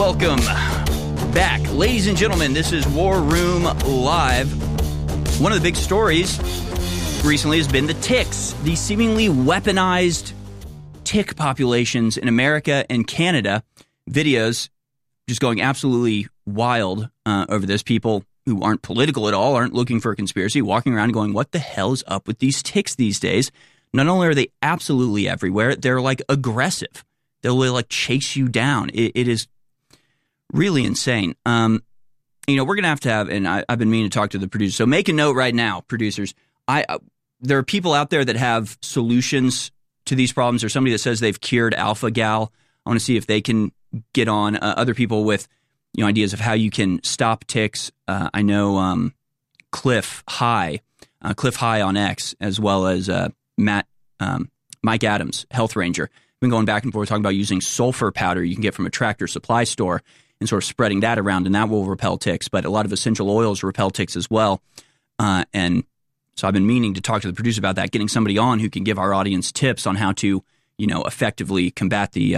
welcome back. Ladies and gentlemen, this is War Room Live. One of the big stories recently has been the ticks, the seemingly weaponized tick populations in America and Canada. Videos just going absolutely wild over this. People who aren't political at all, aren't looking for a conspiracy, walking around going, what the hell is up with these ticks these days? Not only are they absolutely everywhere, they're like aggressive. They'll like chase you down. It is really insane. We're going to have, and I've been meaning to talk to the producers. So make a note right now, producers. There are people out there that have solutions to these problems, or somebody that says they've cured alpha-gal. I want to see if they can get on. Other people with ideas of how you can stop ticks. I know Cliff High on X, as well as Mike Adams, Health Ranger. Been going back and forth talking about using sulfur powder you can get from a Tractor Supply store and sort of spreading that around, and that will repel ticks. But a lot of essential oils repel ticks as well. And so I've been meaning to talk to the producer about that, getting somebody on who can give our audience tips on how to, effectively combat the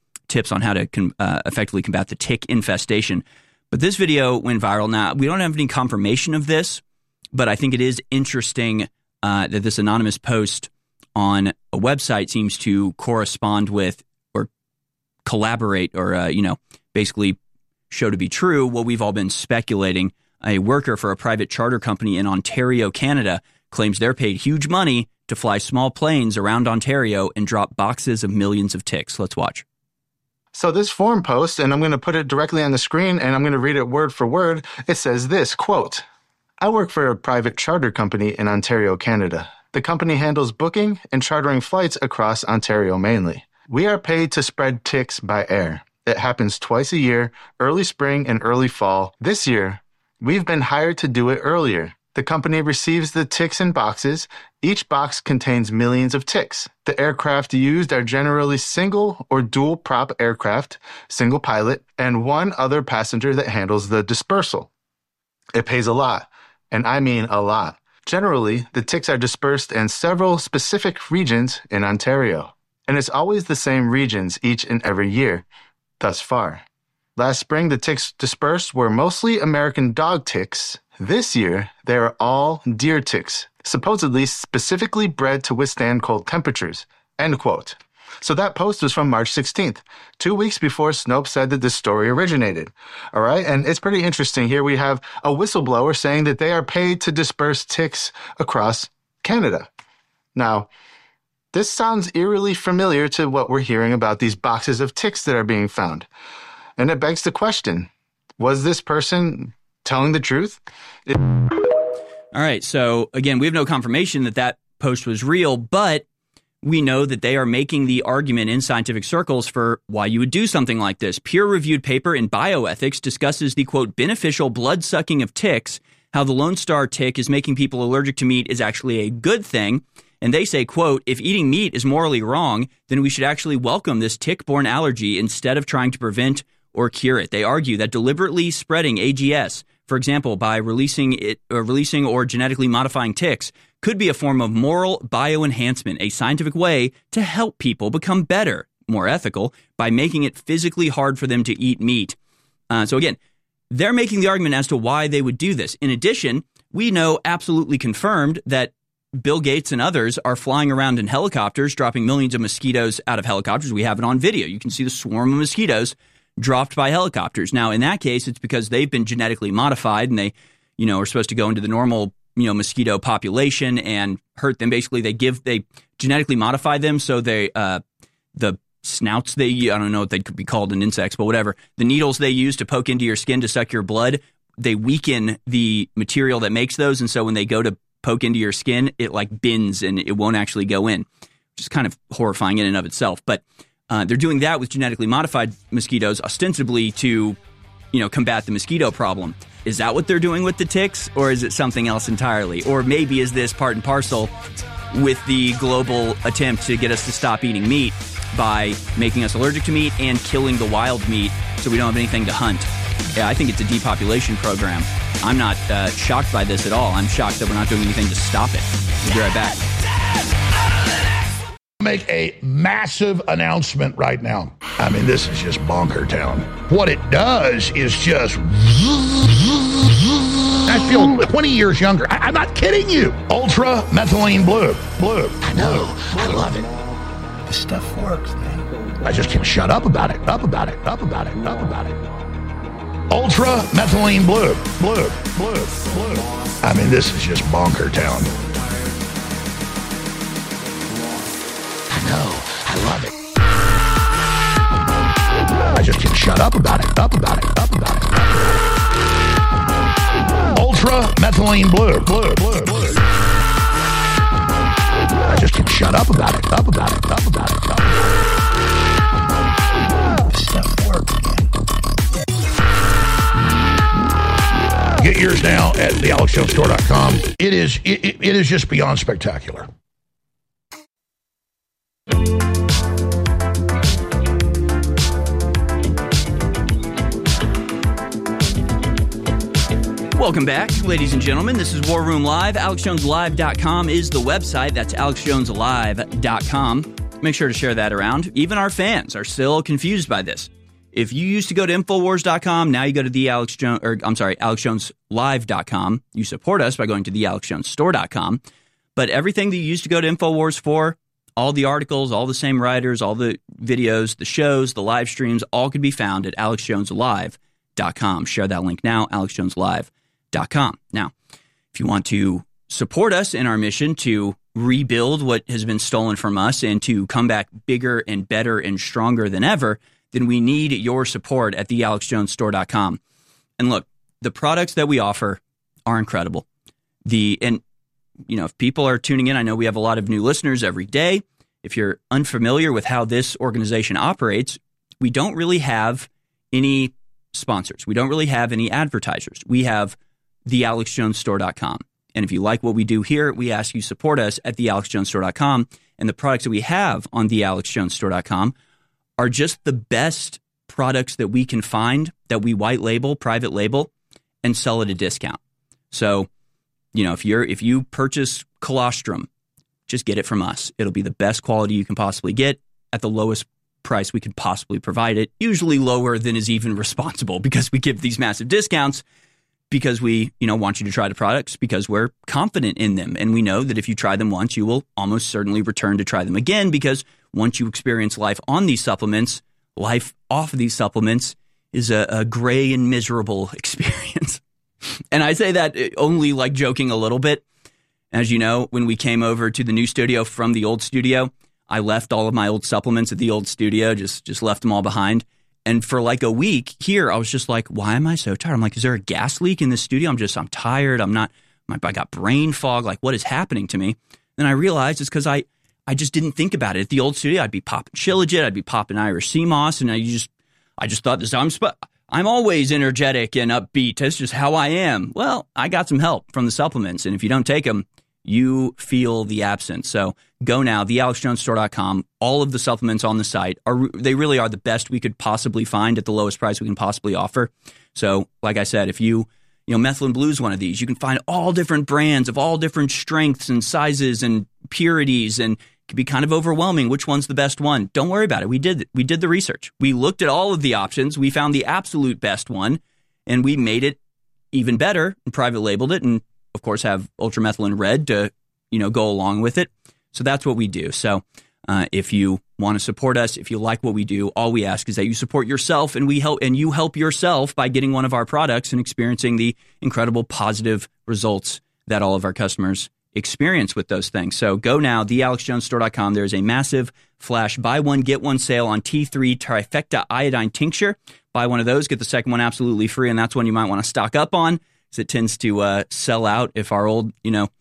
effectively combat the tick infestation. But this video went viral. Now, we don't have any confirmation of this, but I think it is interesting that this anonymous post on a website seems to correspond with or collaborate or, basically show to be true what we've all been speculating. A worker for a private charter company in Ontario, Canada, claims they're paid huge money to fly small planes around Ontario and drop boxes of millions of ticks. Let's watch. So this forum post, and I'm going to put it directly on the screen, and I'm going to read it word for word. It says this, quote, "I work for a private charter company in Ontario, Canada. The company handles booking and chartering flights across Ontario mainly. We are paid to spread ticks by air. It happens twice a year, early spring and early fall. This year, we've been hired to do it earlier. The company receives the ticks in boxes. Each box contains millions of ticks. The aircraft used are generally single or dual prop aircraft, single pilot, and one other passenger that handles the dispersal. It pays a lot, and I mean a lot. Generally, the ticks are dispersed in several specific regions in Ontario, and it's always the same regions each and every year, thus far. Last spring, the ticks dispersed were mostly American dog ticks. This year, they are all deer ticks, supposedly specifically bred to withstand cold temperatures." End quote. So that post was from March 16th, 2 weeks before Snopes said that this story originated. All right, and it's pretty interesting. Here we have a whistleblower saying that they are paid to disperse ticks across Canada. Now, this sounds eerily familiar to what we're hearing about these boxes of ticks that are being found. And it begs the question, was this person telling the truth? All right, so again, we have no confirmation that post was real, but we know that they are making the argument in scientific circles for why you would do something like this. Peer-reviewed paper in Bioethics discusses the, quote, beneficial blood-sucking of ticks, how the Lone Star tick is making people allergic to meat is actually a good thing. And they say, quote, if eating meat is morally wrong, then we should actually welcome this tick-borne allergy instead of trying to prevent or cure it. They argue that deliberately spreading AGS, for example, by releasing or genetically modifying ticks, could be a form of moral bioenhancement, a scientific way to help people become better, more ethical, by making it physically hard for them to eat meat. So again, they're making the argument as to why they would do this. In addition, we know absolutely confirmed that Bill Gates and others are flying around in helicopters, dropping millions of mosquitoes out of helicopters. We have it on video. You can see the swarm of mosquitoes dropped by helicopters. Now, in that case, it's because they've been genetically modified and they, are supposed to go into the normal, mosquito population and hurt them. Basically, they genetically modify them so they, the snouts I don't know what they could be called in insects, but whatever, the needles they use to poke into your skin to suck your blood, they weaken the material that makes those. And so when they go to poke into your skin, it like bends and it won't actually go in, which is kind of horrifying in and of itself. But they're doing that with genetically modified mosquitoes, ostensibly to, combat the mosquito problem. Is that what they're doing with the ticks, or is it something else entirely? Or maybe is this part and parcel with the global attempt to get us to stop eating meat by making us allergic to meat and killing the wild meat so we don't have anything to hunt? Yeah, I think it's a depopulation program. I'm not shocked by this at all. I'm shocked that we're not doing anything to stop it. We'll be right back. Make a massive announcement right now. I mean, this is just bonker town. What it does is just... I feel 20 years younger. I'm not kidding you. Ultra methylene blue. I know. I love it. This stuff works, man. I just can't shut up about it. Ultra methylene blue. I mean, this is just bonker town. I know. I love it. I just can't shut up about it. Ultra methylene blue. I just can't shut up about it. This stuff works, man. Get yours now at thealexjonestore.com. It is just beyond spectacular. Welcome back, ladies and gentlemen. This is War Room Live. AlexJonesLive.com is the website. That's AlexJonesLive.com. Make sure to share that around. Even our fans are still confused by this. If you used to go to Infowars.com, now you go to AlexJonesLive.com. You support us by going to TheAlexJonesStore.com. But everything that you used to go to Infowars for, all the articles, all the same writers, all the videos, the shows, the live streams, all could be found at AlexJonesLive.com. Share that link now, AlexJonesLive.com. Now, if you want to support us in our mission to rebuild what has been stolen from us and to come back bigger and better and stronger than ever, then we need your support at thealexjonestore.com. And look, the products that we offer are incredible. If people are tuning in, I know we have a lot of new listeners every day. If you're unfamiliar with how this organization operates, we don't really have any sponsors. We don't really have any advertisers. We have thealexjonestore.com. And if you like what we do here, we ask you support us at thealexjonestore.com. And the products that we have on thealexjonestore.com are just the best products that we can find that we white label, private label, and sell at a discount. So, if you purchase colostrum, just get it from us. It'll be the best quality you can possibly get at the lowest price we could possibly provide it, usually lower than is even responsible, because we give these massive discounts because we, want you to try the products because we're confident in them. And we know that if you try them once, you will almost certainly return to try them again, because once you experience life on these supplements, life off of these supplements is a gray and miserable experience. And I say that only like joking a little bit. As you know, when we came over to the new studio from the old studio, I left all of my old supplements at the old studio, just left them all behind. And for like a week here, I was just like, why am I so tired? I'm like, is there a gas leak in the studio? I'm tired. I got brain fog. Like, what is happening to me? Then I realized it's because I just didn't think about it. At the old studio, I'd be popping Shilajit, I'd be popping Irish Sea Moss, and I just thought this, I'm always energetic and upbeat. That's just how I am. Well, I got some help from the supplements, and if you don't take them, you feel the absence. So go now, thealexjonestore.com. All of the supplements on the site they really are the best we could possibly find at the lowest price we can possibly offer. So, like I said, if Methylene Blue is one of these, you can find all different brands of all different strengths and sizes and purities, and it can be kind of overwhelming. Which one's the best one? Don't worry about it. We did the research. We looked at all of the options. We found the absolute best one, and we made it even better and private labeled it, and of course, have ultramethylene red to, go along with it. So that's what we do. So if you want to support us, if you like what we do, all we ask is that you support yourself, and you help yourself by getting one of our products and experiencing the incredible positive results that all of our customers experience with those things. So go now, thealexjonestore.com. There's a massive flash buy one, get one sale on T3 Trifecta Iodine Tincture. Buy one of those, get the second one absolutely free, and that's one you might want to stock up on, because it tends to sell out if our old,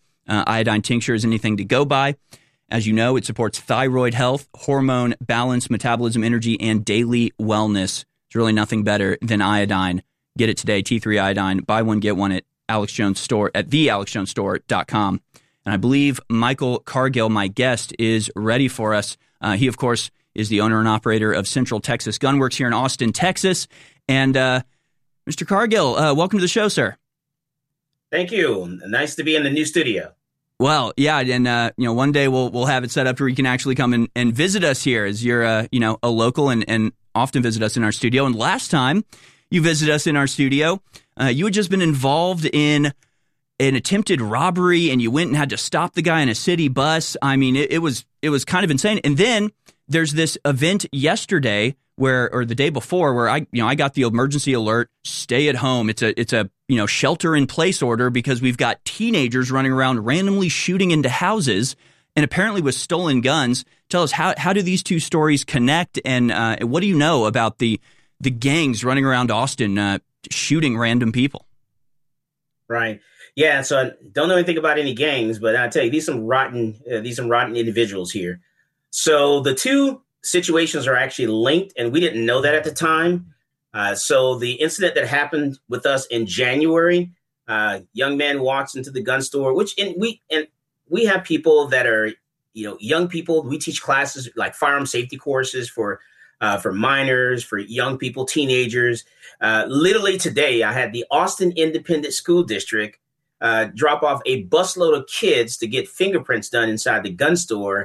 iodine tincture is anything to go by. As you know, it supports thyroid health, hormone balance, metabolism, energy, and daily wellness. There's really nothing better than iodine. Get it today, T3 Iodine. Buy one, get one at Alex Jones Store at thealexjonestore.com. And I believe Michael Cargill, my guest, is ready for us. He, of course, is the owner and operator of Central Texas Gunworks here in Austin, Texas. And Mr. Cargill, welcome to the show, sir. Thank you. Nice to be in the new studio. Well, yeah, and one day we'll have it set up where you can actually come and visit us here, as you're a local and often visit us in our studio. And last time you visited us in our studio, you had just been involved in an attempted robbery, and you went and had to stop the guy in a city bus. I mean, it was kind of insane. And then there's this event yesterday or the day before, where I got the emergency alert, stay at home. It's a shelter in place order because we've got teenagers running around randomly shooting into houses, and apparently with stolen guns. Tell us, how do these two stories connect, and what do you know about the gangs running around Austin shooting random people? Right. Yeah. So I don't know anything about any gangs, but I tell you, these some rotten individuals here. So the two situations are actually linked, and we didn't know that at the time. So the incident that happened with us in January, young man walks into the gun store, we have people that are, young people. We teach classes like firearm safety courses for minors, for young people, teenagers. Literally today, I had the Austin Independent School District drop off a busload of kids to get fingerprints done inside the gun store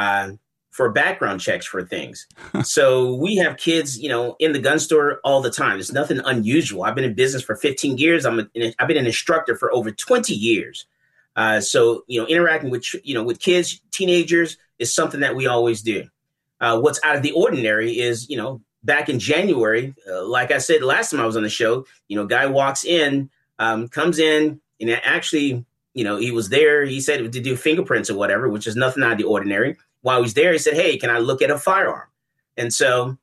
for background checks for things. So we have kids, in the gun store all the time. It's nothing unusual. I've been in business for 15 years. I've been an instructor for over 20 years. So interacting with kids, teenagers is something that we always do. What's out of the ordinary is, back in January, like I said last time I was on the show, guy walks in, comes in, and actually, he was there. He said to do fingerprints or whatever, which is nothing out of the ordinary. While he was there, he said, "Hey, can I look at a firearm?" And so,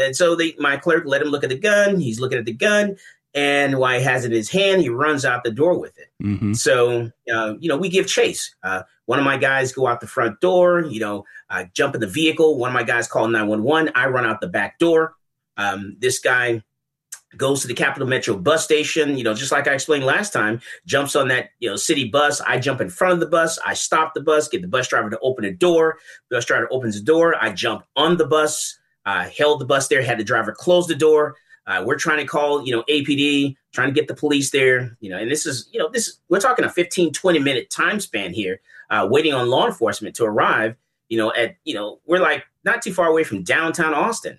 my clerk let him look at the gun. He's looking at the gun, and while he has it in his hand, he runs out the door with it. Mm-hmm. So, we give chase. One of my guys go out the front door, I jump in the vehicle. One of my guys call 911. I run out the back door. This guy goes to the Capital Metro bus station, just like I explained last time, jumps on that, city bus. I jump in front of the bus. I stop the bus, get the bus driver to open a door. Bus driver opens the door. I jump on the bus, held the bus there, had the driver close the door. We're trying to call, APD, trying to get the police there, and this is, we're talking a 15, 20-minute time span here, waiting on law enforcement to arrive, we're like not too far away from downtown Austin.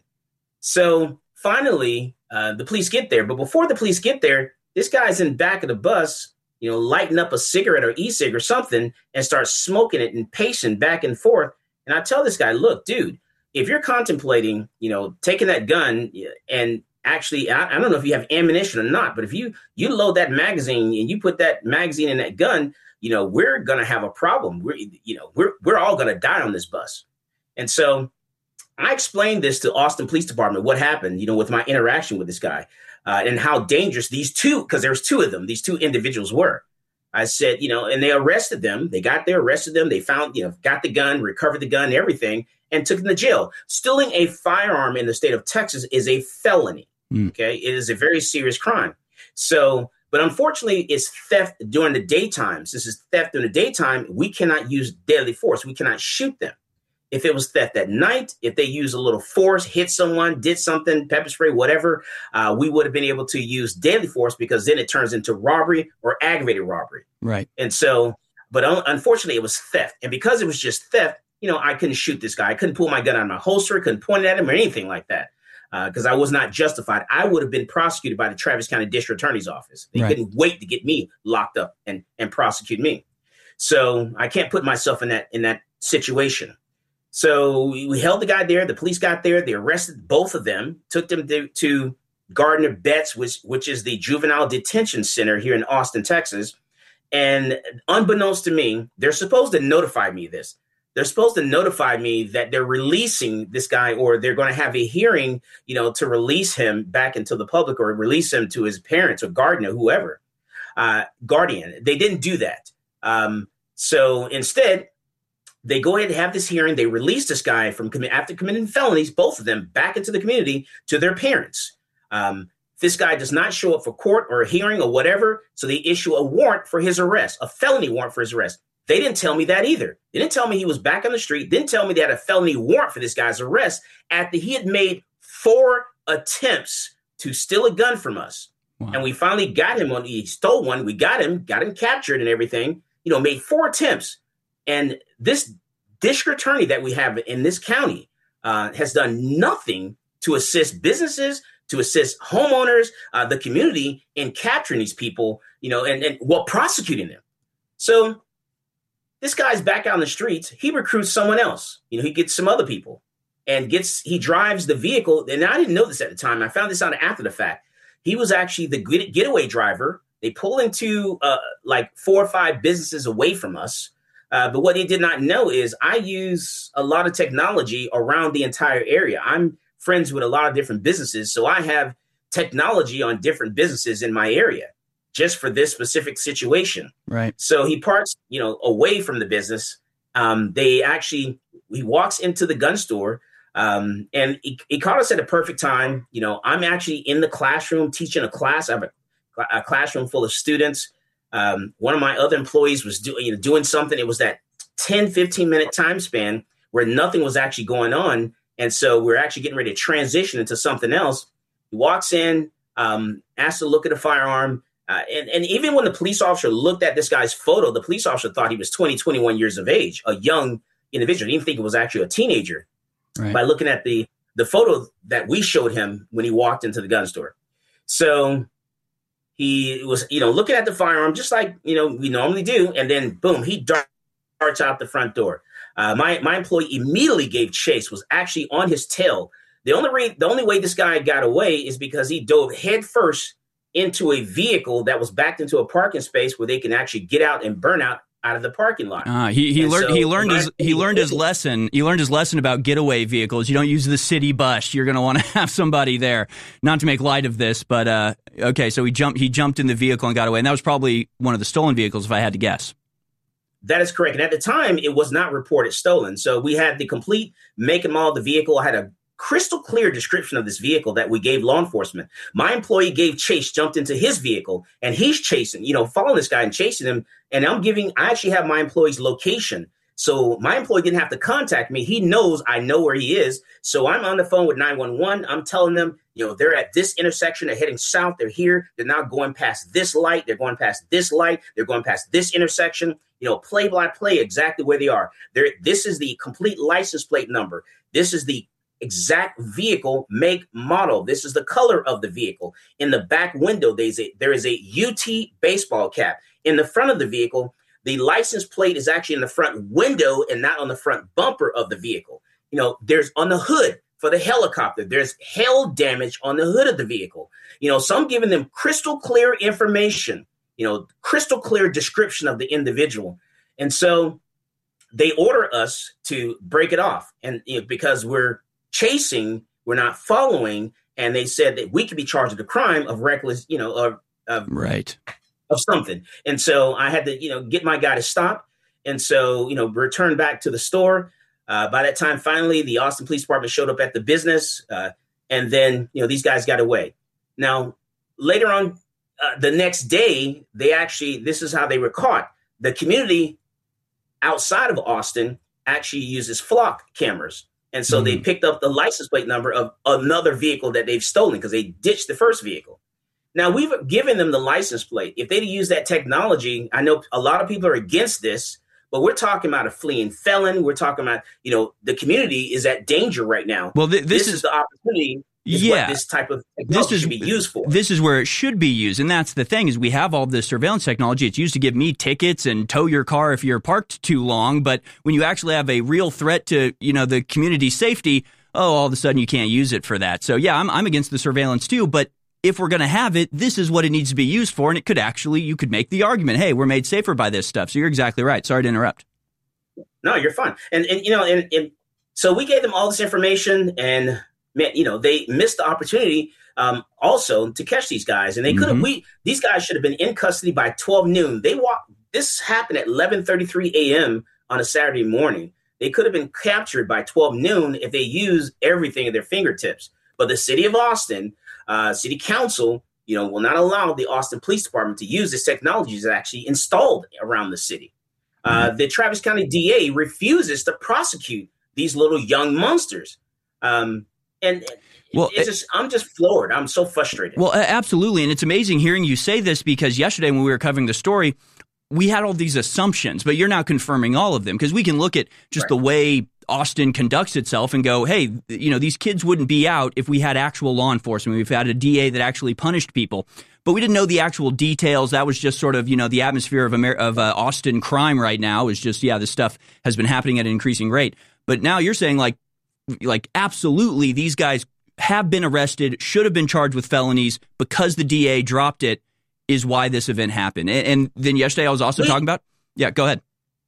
So finally, the police get there. But before the police get there, this guy's in back of the bus, lighting up a cigarette or e-cig or something and starts smoking it and pacing back and forth. And I tell this guy, look, dude, if you're contemplating, taking that gun and actually, I don't know if you have ammunition or not, but if you load that magazine and you put that magazine in that gun, we're going to have a problem. We're all going to die on this bus. And so I explained this to Austin Police Department, what happened, with my interaction with this guy and how dangerous these two, because there's two of them, these two individuals were. I said, and they arrested them. They got there, arrested them. They found, got the gun, recovered the gun, everything, and took them to jail. Stealing a firearm in the state of Texas is a felony. Okay. It is a very serious crime. So, but unfortunately, it's theft during the daytime. Since it's theft during the daytime, we cannot use deadly force. We cannot shoot them. If it was theft at night, if they use a little force, hit someone, did something, pepper spray, whatever, we would have been able to use deadly force because then it turns into robbery or aggravated robbery. Right. And so, but unfortunately, it was theft. And because it was just theft, I couldn't shoot this guy. I couldn't pull my gun out of my holster, couldn't point it at him or anything like that because I was not justified. I would have been prosecuted by the Travis County District Attorney's Office. They couldn't wait to get me locked up and prosecute me. So I can't put myself in that situation. So we held the guy there. The police got there. They arrested both of them, took them to Gardner Betts, which is the juvenile detention center here in Austin, Texas. And unbeknownst to me, they're supposed to notify me this. They're supposed to notify me that they're releasing this guy or they're going to have a hearing, to release him back into the public or release him to his parents or guardian or whoever, guardian. They didn't do that. So instead, they go ahead and have this hearing. They release this guy after committing felonies, both of them, back into the community to their parents. This guy does not show up for court or a hearing or whatever, so they issue a warrant for his arrest, a felony warrant for his arrest. They didn't tell me that either. They didn't tell me he was back on the street. Didn't tell me they had a felony warrant for this guy's arrest after he had made 4 attempts to steal a gun from us. Wow. And we finally got him he stole one. We got him captured and everything, made 4 attempts. And this district attorney that we have in this county has done nothing to assist businesses, to assist homeowners, the community in capturing these people, and while prosecuting them. So this guy's back out on the streets. He recruits someone else. He gets some other people and he drives the vehicle. And I didn't know this at the time. I found this out after the fact. He was actually the getaway driver. They pull into like 4 or 5 businesses away from us. But what they did not know is I use a lot of technology around the entire area. I'm friends with a lot of different businesses. So I have technology on different businesses in my area just for this specific situation. Right. So he parks, away from the business. He walks into the gun store and he caught us at a perfect time. I'm actually in the classroom teaching a class. I have a classroom full of students. One of my other employees was doing something. It was that 10, 15-minute time span where nothing was actually going on. And so we're actually getting ready to transition into something else. He walks in, asks to look at a firearm. And even when the police officer looked at this guy's photo, the police officer thought he was 20, 21 years of age, a young individual. He didn't think it was actually a teenager by looking at the photo that we showed him when he walked into the gun store. So he was, looking at the firearm just like, we normally do. And then, boom, he darts out the front door. My employee immediately gave chase, was actually on his tail. The only way this guy got away is because he dove head first into a vehicle that was backed into a parking space where they can actually get out and burn out of the parking lot. He learned his lesson. He learned his lesson about getaway vehicles. You don't use the city bus. You're going to want to have somebody there. Not to make light of this, but okay. So he jumped in the vehicle and got away, and that was probably one of the stolen vehicles, if I had to guess. That is correct. And at the time, it was not reported stolen. So we had the complete make and model of the vehicle. I had a crystal clear description of this vehicle that we gave law enforcement. My employee gave chase, jumped into his vehicle, and he's chasing, following this guy and chasing him. And I actually have my employee's location. So my employee didn't have to contact me. He knows I know where he is. So I'm on the phone with 911. I'm telling them, they're at this intersection. They're heading south. They're here. They're now going past this light. They're going past this light. They're going past this intersection, play by play exactly where they are. This is the complete license plate number. This is the exact vehicle, make, model. This is the color of the vehicle. In the back window, there is a UT baseball cap. In the front of the vehicle, the license plate is actually in the front window and not on the front bumper of the vehicle. There's on the hood for the helicopter, there's hail damage on the hood of the vehicle. So I'm giving them crystal clear information, crystal clear description of the individual. And so they order us to break it off. And because we're chasing, we're not following, and they said that we could be charged with the crime of reckless, of something. And so I had to, get my guy to stop. And so, return back to the store. By that time, finally, the Austin Police Department showed up at the business. And then, these guys got away. Now, later on, the next day, this is how they were caught. The community outside of Austin actually uses flock cameras. And so they picked up the license plate number of another vehicle that they've stolen because they ditched the first vehicle. Now, we've given them the license plate. If they'd use that technology, I know a lot of people are against this, but we're talking about a fleeing felon. We're talking about, the community is at danger right now. Well, this is the opportunity. What this type of technology should be used for. This is where it should be used. And that's the thing is we have all this surveillance technology. It's used to give me tickets and tow your car if you're parked too long. But when you actually have a real threat to, the community's safety, all of a sudden you can't use it for that. So, yeah, I'm against the surveillance too. But if we're going to have it, this is what it needs to be used for. And it could you could make the argument, hey, we're made safer by this stuff. So you're exactly right. Sorry to interrupt. No, you're fine. And so we gave them all this information and they missed the opportunity also to catch these guys. And they could have, these guys should have been in custody by 12 noon. This happened at 11:33 a.m. on a Saturday morning. They could have been captured by 12 noon if they used everything at their fingertips. But the city of Austin, city council, will not allow the Austin Police Department to use this technology that's actually installed around the city. The Travis County DA refuses to prosecute these little young monsters. I'm just floored. I'm so frustrated. Well, absolutely. And it's amazing hearing you say this because yesterday when we were covering the story, we had all these assumptions, but you're now confirming all of them, because we can look at just the way Austin conducts itself and go, hey, these kids wouldn't be out if we had actual law enforcement. We've had a DA that actually punished people, but we didn't know the actual details. That was just sort of, the atmosphere of Austin crime right now is just, this stuff has been happening at an increasing rate. But now you're saying like absolutely these guys have been arrested, should have been charged with felonies, because the DA dropped it is why this event happened. And then yesterday I was also talking about, go ahead.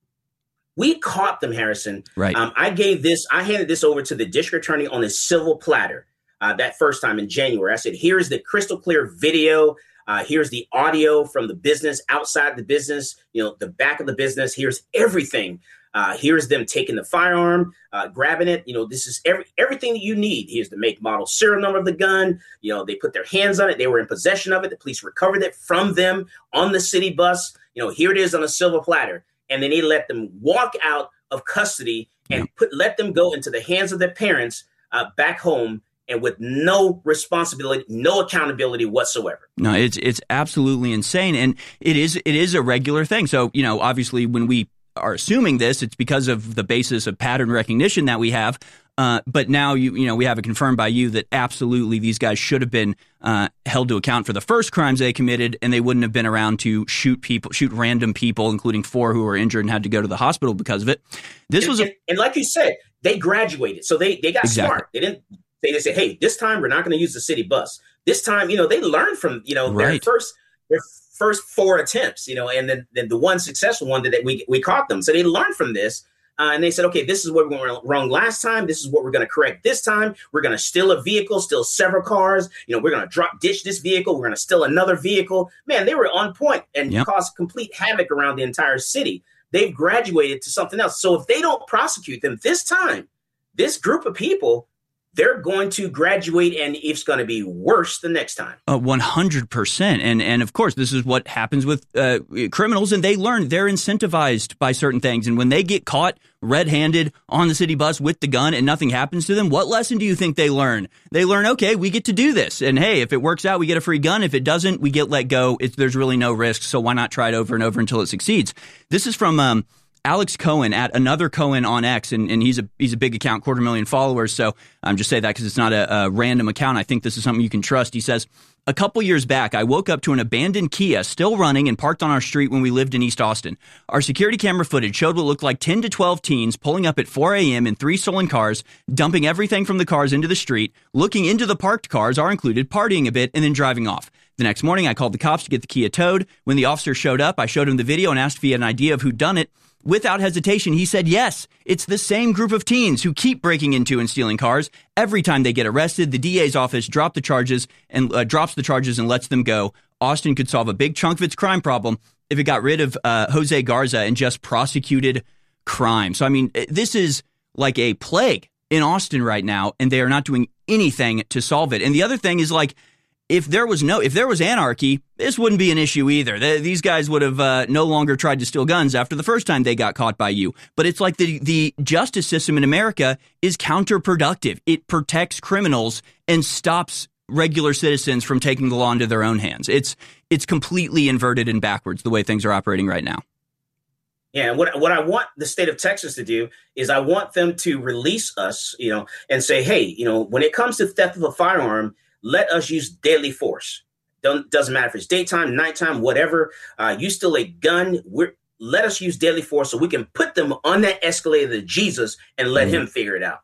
We caught them, Harrison. Right. I handed this over to the district attorney on a civil platter that first time in January. I said, here's the crystal clear video. Here's the audio from the business, outside the business, the back of the business. Here's everything. Here's them taking the firearm, grabbing it. This is everything that you need. Here's the make, model, serial number of the gun. They put their hands on it. They were in possession of it. The police recovered it from them on the city bus. Here it is on a silver platter. And then they let them walk out of custody and let them go into the hands of their parents back home, and with no responsibility, no accountability whatsoever. No, it's absolutely insane. And it is a regular thing. So, obviously when we are assuming this, it's because of the basis of pattern recognition that we have. But now we have it confirmed by you that absolutely these guys should have been held to account for the first crimes they committed, and they wouldn't have been around to shoot random people, including 4 who were injured and had to go to the hospital because of it. And like you said, they graduated, so they got smart. They didn't. They said, hey, this time we're not going to use the city bus. This time, they learned from their first 4 attempts, and then the one successful one that we caught them. So they learned from this. And they said, okay, this is what we went wrong last time. This is what we're going to correct this time. We're going to steal a vehicle, steal several cars. We're going to ditch this vehicle. We're going to steal another vehicle. Man, they were on point and caused complete havoc around the entire city. They've graduated to something else. So if they don't prosecute them this time, this group of people, they're going to graduate, and it's going to be worse the next time. 100%. And of course, this is what happens with criminals, and they learn. They're incentivized by certain things. And when they get caught red-handed on the city bus with the gun and nothing happens to them, what lesson do you think they learn? They learn, okay, we get to do this. And hey, if it works out, we get a free gun. If it doesn't, we get let go. There's really no risk. So why not try it over and over until it succeeds? This is from Alex Cohen at Another Cohen on X, and he's a big account, 250,000 followers. So I'm just saying that because it's not a random account. I think this is something you can trust. He says, a couple years back, I woke up to an abandoned Kia still running and parked on our street when we lived in East Austin. Our security camera footage showed what looked like 10 to 12 teens pulling up at 4 a.m. in 3 stolen cars, dumping everything from the cars into the street, looking into the parked cars, are included, partying a bit, and then driving off. The next morning, I called the cops to get the Kia towed. When the officer showed up, I showed him the video and asked if he had an idea of who'd done it. Without hesitation, he said, yes, it's the same group of teens who keep breaking into and stealing cars. Every time they get arrested, the DA's office drops the charges and lets them go. Austin could solve a big chunk of its crime problem if it got rid of Jose Garza and just prosecuted crime. So, I mean, this is like a plague in Austin right now, and they are not doing anything to solve it. And the other thing is, like, if there was anarchy, this wouldn't be an issue either. These guys would have no longer tried to steal guns after the first time they got caught by you. But it's like the justice system in America is counterproductive. It protects criminals and stops regular citizens from taking the law into their own hands. It's completely inverted and backwards the way things are operating right now. Yeah, what I want the state of Texas to do is I want them to release us, and say, hey, when it comes to theft of a firearm, let us use deadly force. Doesn't matter if it's daytime, nighttime, whatever. You steal a gun. Let us use deadly force so we can put them on that escalator to Jesus and let him figure it out.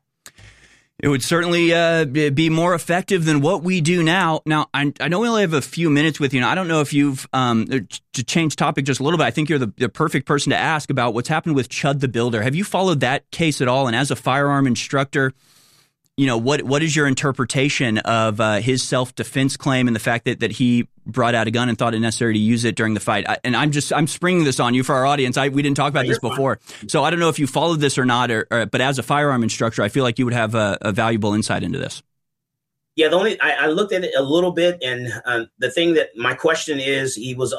It would certainly be more effective than what we do now. Now, I know we only have a few minutes with you. And I don't know if you've to change topic just a little bit. I think you're the perfect person to ask about what's happened with Chud the Builder. Have you followed that case at all? And as a firearm instructor, what is your interpretation of his self-defense claim and the fact that he brought out a gun and thought it necessary to use it during the fight? I'm springing this on you for our audience. We didn't talk about this before, so I don't know if you followed this or not. But as a firearm instructor, I feel like you would have a valuable insight into this. Yeah, I looked at it a little bit, and the thing that my question is, he's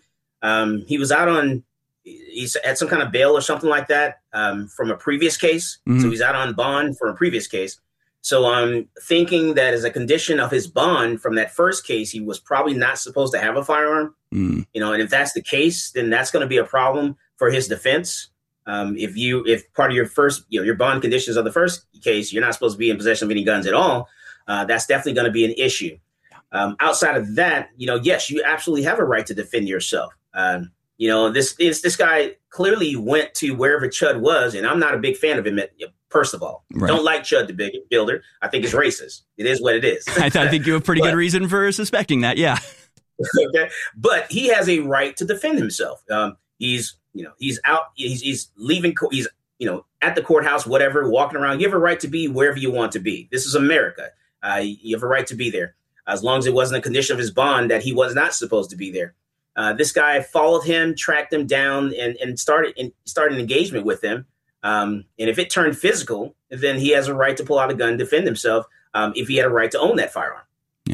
at some kind of bail or something like that from a previous case. Mm-hmm. So he's out on bond for a previous case. So I'm thinking that as a condition of his bond from that first case, he was probably not supposed to have a firearm. And if that's the case, then that's going to be a problem for his defense. If part of your first, your bond conditions of the first case, you're not supposed to be in possession of any guns at all, that's definitely going to be an issue. Outside of that, yes, you absolutely have a right to defend yourself. This guy clearly went to wherever Chud was, and I'm not a big fan of him. First of all, Don't like Chud the Builder. I think it's racist. It is what it is. I think you have pretty good reason for suspecting that. Yeah. Okay, but he has a right to defend himself. He's out. He's leaving. He's at the courthouse, whatever, walking around. You have a right to be wherever you want to be. This is America. You have a right to be there, as long as it wasn't a condition of his bond that he was not supposed to be there. This guy followed him, tracked him down, and started an engagement with him. And if it turned physical, then he has a right to pull out a gun, defend himself, if he had a right to own that firearm.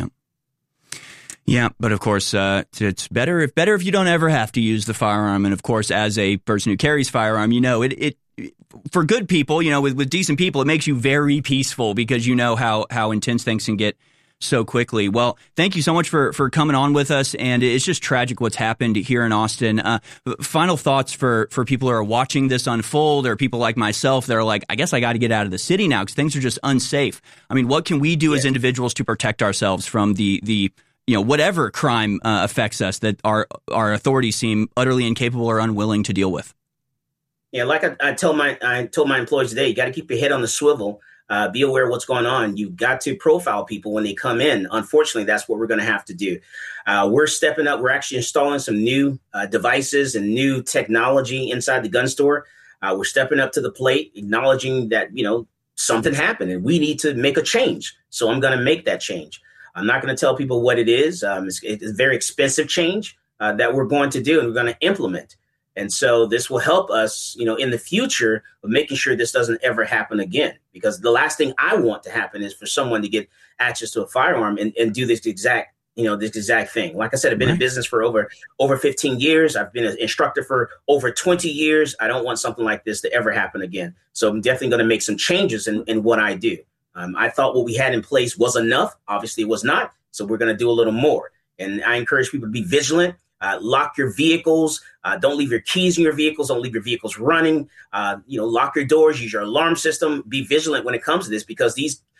Yeah, but of course, it's better if you don't ever have to use the firearm. And of course, as a person who carries firearm, it for good people, with decent people, it makes you very peaceful because you know how intense things can get so quickly. Well, thank you so much for coming on with us. And it's just tragic what's happened here in Austin. Final thoughts for people who are watching this unfold, or people like myself that are like, I guess I got to get out of the city now because things are just unsafe. I mean, what can we do as individuals to protect ourselves from the whatever crime affects us that our authorities seem utterly incapable or unwilling to deal with? Yeah, like I told my employees today, you got to keep your head on the swivel. Be aware of what's going on. You've got to profile people when they come in. Unfortunately, that's what we're going to have to do. We're stepping up. We're actually installing some new devices and new technology inside the gun store. We're stepping up to the plate, acknowledging that, something happened and we need to make a change. So I'm going to make that change. I'm not going to tell people what it is. It's a very expensive change that we're going to do and we're going to implement. And so this will help us, in the future of making sure this doesn't ever happen again, because the last thing I want to happen is for someone to get access to a firearm and do this exact thing. Like I said, I've been in business for over 15 years. I've been an instructor for over 20 years. I don't want something like this to ever happen again. So I'm definitely going to make some changes in what I do. I thought what we had in place was enough. Obviously, it was not. So we're going to do a little more. And I encourage people to be vigilant. Lock your vehicles. Don't leave your keys in your vehicles. Don't leave your vehicles running. Lock your doors. Use your alarm system. Be vigilant when it comes to this, because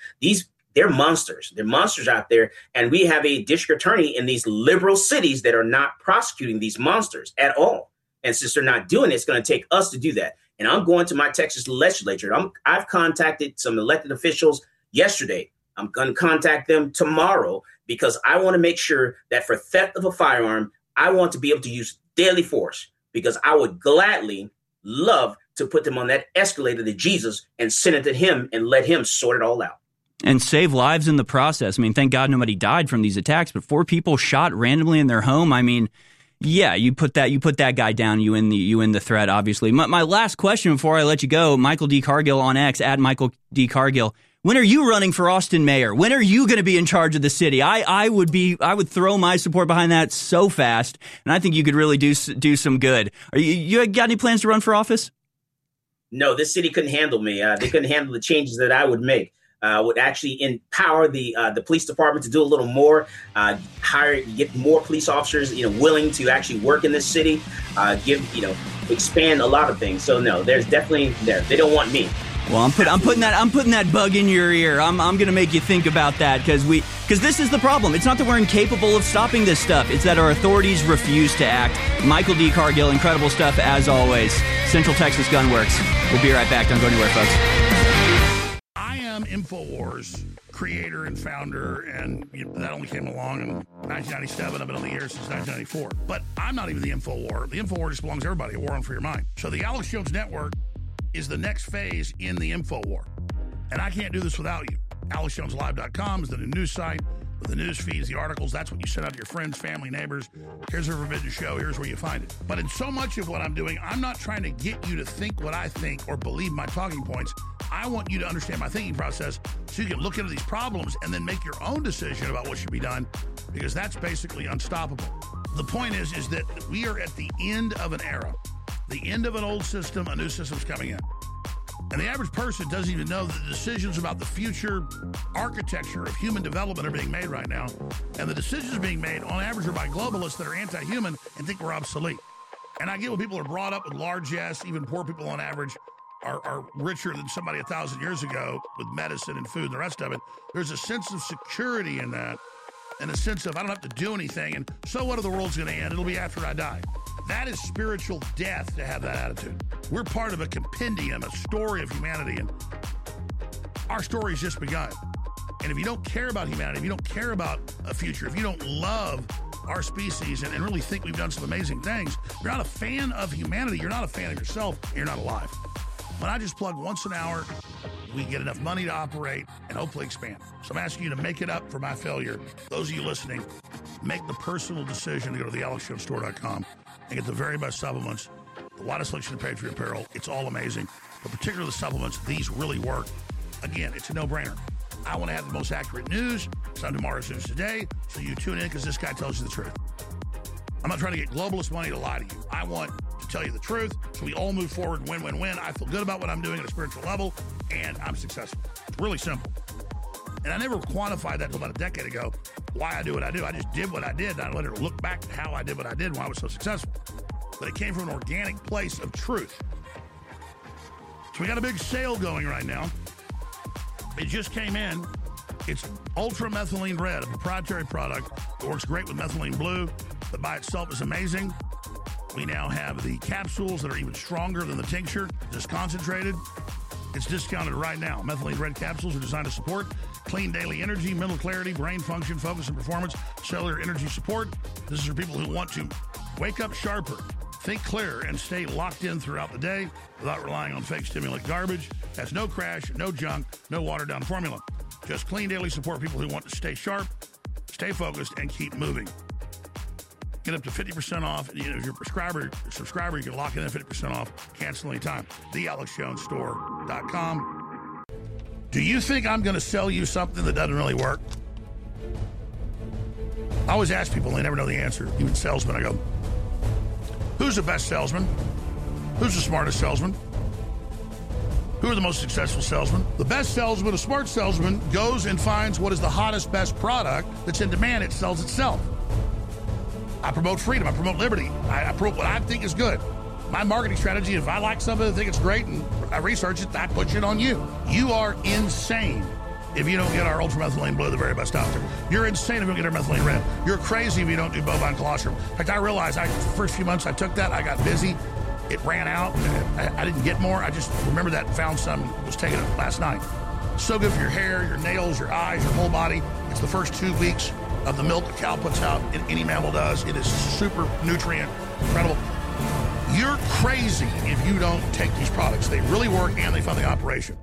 they're monsters. They're monsters out there. And we have a district attorney in these liberal cities that are not prosecuting these monsters at all. And since they're not doing it, it's going to take us to do that. And I'm going to my Texas legislature. I've contacted some elected officials yesterday. I'm going to contact them tomorrow, because I want to make sure that for theft of a firearm, I want to be able to use deadly force, because I would gladly love to put them on that escalator to Jesus and send it to him and let him sort it all out. And save lives in the process. I mean, thank God nobody died from these attacks, but 4 people shot randomly in their home. I mean, yeah, you put that guy down, you in the threat, obviously. My last question before I let you go, Michael D. Cargill on X, at Michael D. Cargill. When are you running for Austin mayor? When are you going to be in charge of the city? I would throw my support behind that so fast, and I think you could really do some good. You got any plans to run for office? No, this city couldn't handle me. They couldn't handle the changes that I would make. Would actually empower the police department to do a little more, get more police officers, willing to actually work in this city, expand a lot of things. So no, there's definitely there. They don't want me. Well, I'm putting that bug in your ear. I'm going to make you think about that, because this is the problem. It's not that we're incapable of stopping this stuff. It's that our authorities refuse to act. Michael D. Cargill, incredible stuff as always. Central Texas Gun Works. We'll be right back. Don't go anywhere, folks. I am InfoWars creator and founder, and that only came along in 1997. I've been on the air since 1994. But I'm not even the InfoWar. The InfoWar just belongs to everybody, a war on for your mind. So the Alex Jones Network is the next phase in the InfoWar. And I can't do this without you. AlexJonesLive.com is the new news site with the news feeds, the articles. That's what you send out to your friends, family, neighbors. Here's a forbidden show. Here's where you find it. But in so much of what I'm doing, I'm not trying to get you to think what I think or believe my talking points. I want you to understand my thinking process so you can look into these problems and then make your own decision about what should be done, because that's basically unstoppable. The point is that we are at the end of an era, the end of an old system. A new system's coming in. And the average person doesn't even know that the decisions about the future architecture of human development are being made right now. And the decisions being made, on average, are by globalists that are anti-human and think we're obsolete. And I get when people are brought up with largesse, even poor people on average are richer than somebody 1,000 years ago with medicine and food and the rest of it. There's a sense of security in that, and a sense of I don't have to do anything, and so what if the world's going to end? It'll be after I die. That is spiritual death to have that attitude. We're part of a compendium, a story of humanity, and our story's just begun. And if you don't care about humanity, if you don't care about a future, if you don't love our species and really think we've done some amazing things, you're not a fan of humanity, you're not a fan of yourself, and you're not alive. When I just plug once an hour, we get enough money to operate and hopefully expand. So I'm asking you to make it up for my failure. Those of you listening, make the personal decision to go to thealexjonestore.com and get the very best supplements, the widest selection of Patriot apparel. It's all amazing. But particularly the supplements, these really work. Again, it's a no-brainer. I want to have the most accurate news. It's on Tomorrow's News Today, so you tune in because this guy tells you the truth. I'm not trying to get globalist money to lie to you. I want to tell you the truth so we all move forward and win-win-win. I feel good about what I'm doing at a spiritual level, and I'm successful. It's really simple. And I never quantified that until about a decade ago, why I do what I do. I just did what I did, and I let her look back at how I did what I did and why I was so successful. But it came from an organic place of truth. So we got a big sale going right now. It just came in. It's Ultra Methylene Red, a proprietary product that works great with methylene blue, that by itself is amazing. We now have the capsules that are even stronger than the tincture, just concentrated. It's discounted right now. Methylene Red capsules are designed to support clean daily energy, mental clarity, brain function, focus and performance, cellular energy support. This is for people who want to wake up sharper, think clearer, and stay locked in throughout the day without relying on fake stimulant garbage. Has no crash, no junk, no watered-down formula. Just clean daily support people who want to stay sharp, stay focused, and keep moving. Get up to 50% off. If you're a subscriber, you can lock in at 50% off. Cancel anytime. TheAlexJonesStore.com. Do you think I'm going to sell you something that doesn't really work? I always ask people, and they never know the answer. Even salesmen, I go, who's the best salesman? Who's the smartest salesman? Who are the most successful salesmen? The best salesman, a smart salesman, goes and finds what is the hottest, best product that's in demand. It sells itself. I promote freedom. I promote liberty. I promote what I think is good. My marketing strategy, if I like something, I think it's great, and I research it, I push it on you. You are insane if you don't get our ultramethylene blue, the very best out there. You're insane if you don't get our methylene red. You're crazy if you don't do bovine colostrum. In fact, I realized the first few months I took that, I got busy. It ran out. I didn't get more. I just remember that and found some, was taking it last night. So good for your hair, your nails, your eyes, your whole body. It's the first 2 weeks of the milk a cow puts out, any mammal does. It is super nutrient, incredible. You're crazy if you don't take these products. They really work, and they fund the operation.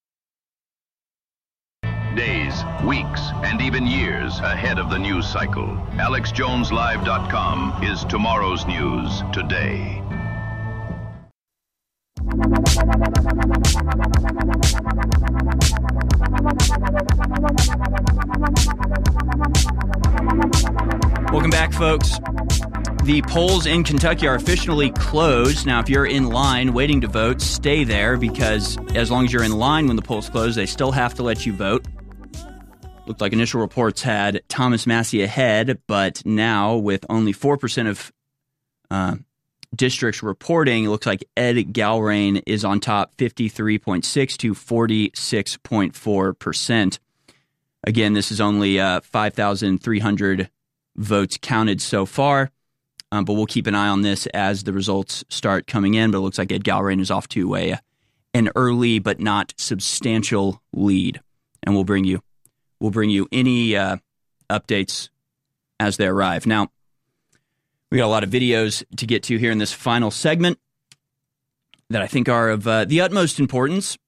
Days, weeks, and even years ahead of the news cycle. AlexJonesLive.com is tomorrow's news today. Welcome back, folks. The polls in Kentucky are officially closed. Now, if you're in line waiting to vote, stay there, because as long as you're in line when the polls close, they still have to let you vote. Looked like initial reports had Thomas Massie ahead, but now with only 4% of districts reporting, it looks like Ed Galrain is on top, 53.6 to 46.4%. Again, this is only 5,300 votes counted so far, but we'll keep an eye on this as the results start coming in. But it looks like Ed Galrain is off to an early but not substantial lead, and we'll bring you any updates as they arrive. Now, we got a lot of videos to get to here in this final segment that I think are of the utmost importance.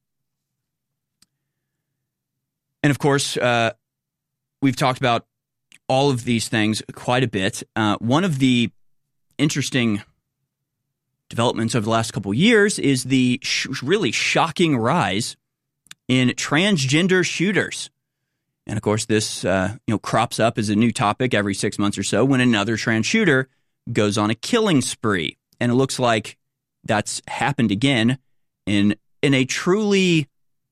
And of course, we've talked about all of these things quite a bit. One of the interesting developments over the last couple of years is the really shocking rise in transgender shooters. And of course, this crops up as a new topic every 6 months or so when another trans shooter goes on a killing spree. And it looks like that's happened again in in a truly